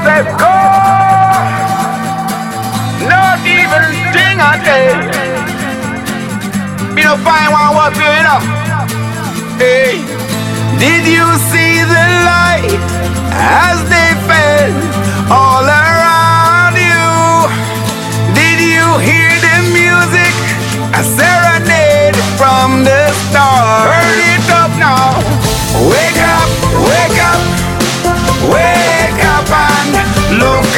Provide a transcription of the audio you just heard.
say go. Not even thing I say. Me no find one what's going up. Hey, did you see the light as they fell all around you? Did you hear the music? A serenade from the stars. Turn it up now. Wake up, wake up, wake up and look